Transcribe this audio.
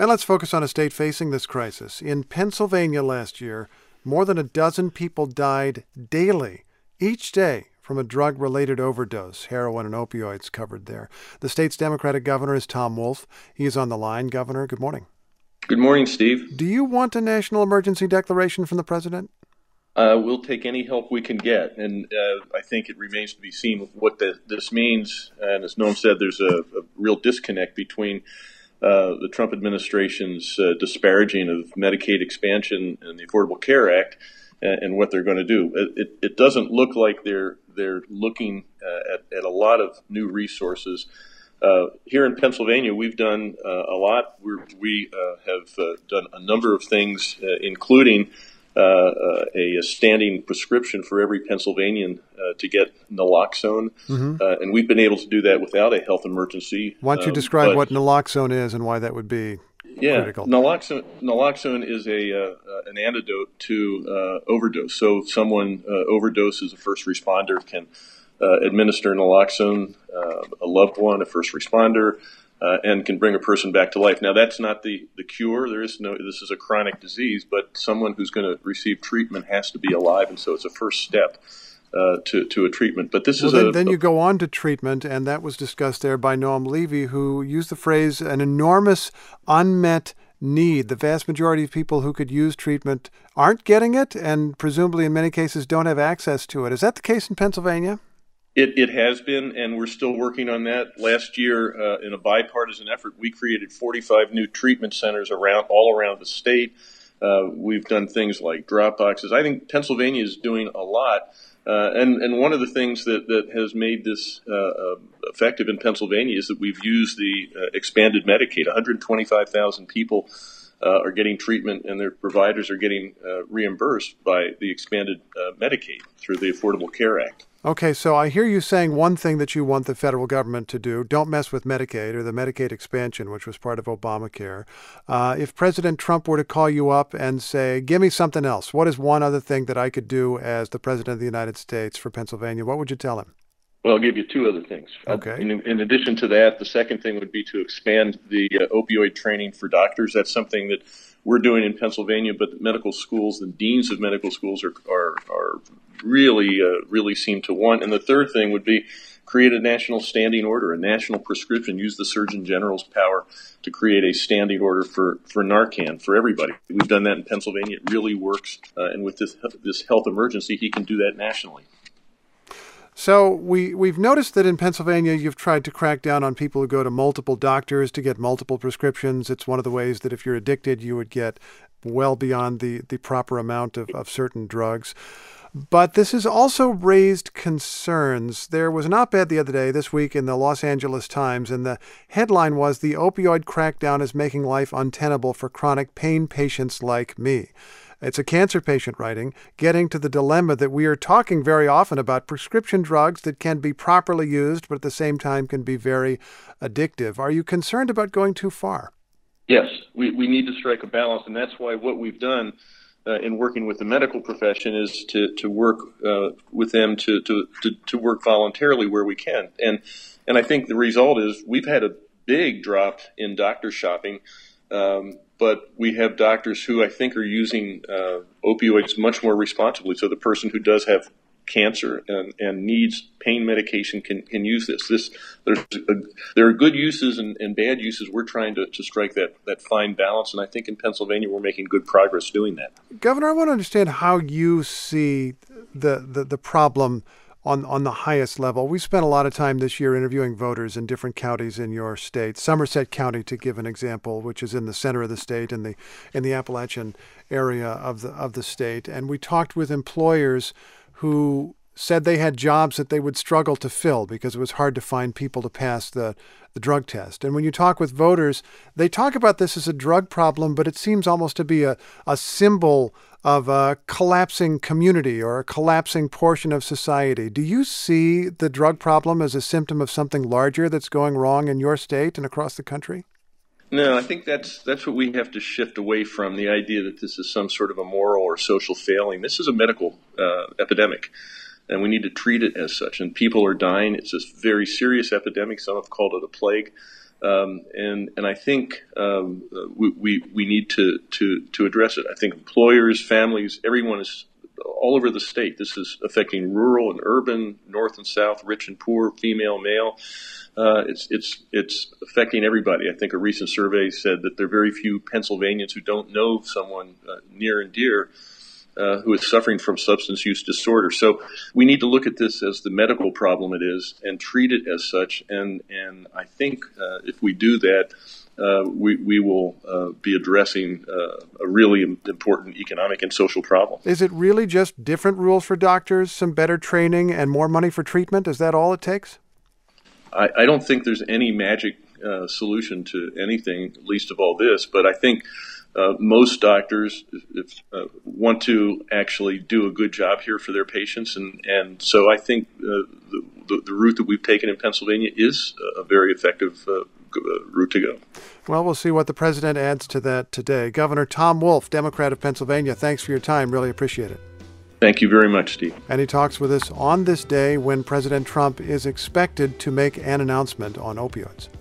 And let's focus on a state facing this crisis. In Pennsylvania last year, more than a dozen people died daily, each day, from a drug-related overdose, heroin and opioids covered there. The state's Democratic governor is Tom Wolf. He is on the line. Governor, good morning. Good morning, Steve. Do you want a national emergency declaration from the president? We'll take any help we can get, and I think it remains to be seen what this means. And as Noam said, there's a real disconnect between the Trump administration's disparaging of Medicaid expansion and the Affordable Care Act and what they're going to do. It doesn't look like they're looking at a lot of new resources. Here in Pennsylvania, we've done a lot. We have done a number of things, including a standing prescription for every Pennsylvanian to get naloxone, and we've been able to do that without a health emergency. Why don't you describe what naloxone is and why that would be critical? Naloxone is an antidote to overdose. So if someone overdoses, a first responder can administer naloxone, a loved one, a first responder, and can bring a person back to life. Now, that's not the cure. This is a chronic disease, but someone who's going to receive treatment has to be alive, and so it's a first step to a treatment. But then you go on to treatment, and that was discussed there by Noam Levy, who used the phrase an enormous unmet need. The vast majority of people who could use treatment aren't getting it, and presumably in many cases don't have access to it. Is that the case in Pennsylvania? It has been, and we're still working on that. Last year, in a bipartisan effort, we created 45 new treatment centers all around the state. We've done things like drop boxes. I think Pennsylvania is doing a lot. And one of the things that has made this effective in Pennsylvania is that we've used the expanded Medicaid. 125,000 people are getting treatment, and their providers are getting reimbursed by the expanded Medicaid through the Affordable Care Act. Okay, so I hear you saying one thing that you want the federal government to do, don't mess with Medicaid or the Medicaid expansion, which was part of Obamacare. If President Trump were to call you up and say, give me something else, what is one other thing that I could do as the President of the United States for Pennsylvania, what would you tell him? Well, I'll give you two other things. Okay. In addition to that, the second thing would be to expand the opioid training for doctors. That's something that we're doing in Pennsylvania, but the medical schools, the deans of medical schools are really seem to want. And the third thing would be create a national standing order, a national prescription, use the Surgeon General's power to create a standing order for Narcan for everybody. We've done that in Pennsylvania. It really works. And with this health emergency, he can do that nationally. So we've noticed that in Pennsylvania, you've tried to crack down on people who go to multiple doctors to get multiple prescriptions. It's one of the ways that if you're addicted, you would get well beyond the proper amount of certain drugs. But this has also raised concerns. There was an op-ed the other day, this week, in the Los Angeles Times, and the headline was, "The opioid crackdown is making life untenable for chronic pain patients like me." It's a cancer patient writing, getting to the dilemma that we are talking very often about prescription drugs that can be properly used, but at the same time can be very addictive. Are you concerned about going too far? Yes, we need to strike a balance, and that's why what we've done in working with the medical profession is to work with them to work voluntarily where we can. And I think the result is we've had a big drop in doctor shopping, but we have doctors who I think are using opioids much more responsibly. So the person who does have cancer and needs pain medication can use this. There are good uses and bad uses. We're trying to strike that fine balance, and I think in Pennsylvania we're making good progress doing that. Governor, I want to understand how you see the problem on the highest level. We spent a lot of time this year interviewing voters in different counties in your state. Somerset County, to give an example, which is in the center of the state in the Appalachian area of the state, and we talked with employers who said they had jobs that they would struggle to fill because it was hard to find people to pass the drug test. And when you talk with voters, they talk about this as a drug problem, but it seems almost to be a symbol of a collapsing community or a collapsing portion of society. Do you see the drug problem as a symptom of something larger that's going wrong in your state and across the country? No, I think that's what we have to shift away from, the idea that this is some sort of a moral or social failing. This is a medical epidemic, and we need to treat it as such. And people are dying. It's a very serious epidemic. Some have called it a plague. And I think we need to address it. I think employers, families, everyone is all over the state. This is affecting rural and urban, north and south, rich and poor, female, male. It's affecting everybody. I think a recent survey said that there are very few Pennsylvanians who don't know someone near and dear who is suffering from substance use disorder. So we need to look at this as the medical problem it is and treat it as such. And I think if we do that, we will be addressing a really important economic and social problem. Is it really just different rules for doctors, some better training, and more money for treatment? Is that all it takes? I don't think there's any magic solution to anything, least of all this. But I think most doctors want to actually do a good job here for their patients. And so I think the route that we've taken in Pennsylvania is a very effective route to go. Well, we'll see what the president adds to that today. Governor Tom Wolf, Democrat of Pennsylvania, thanks for your time. Really appreciate it. Thank you very much, Steve. And he talks with us on this day when President Trump is expected to make an announcement on opioids.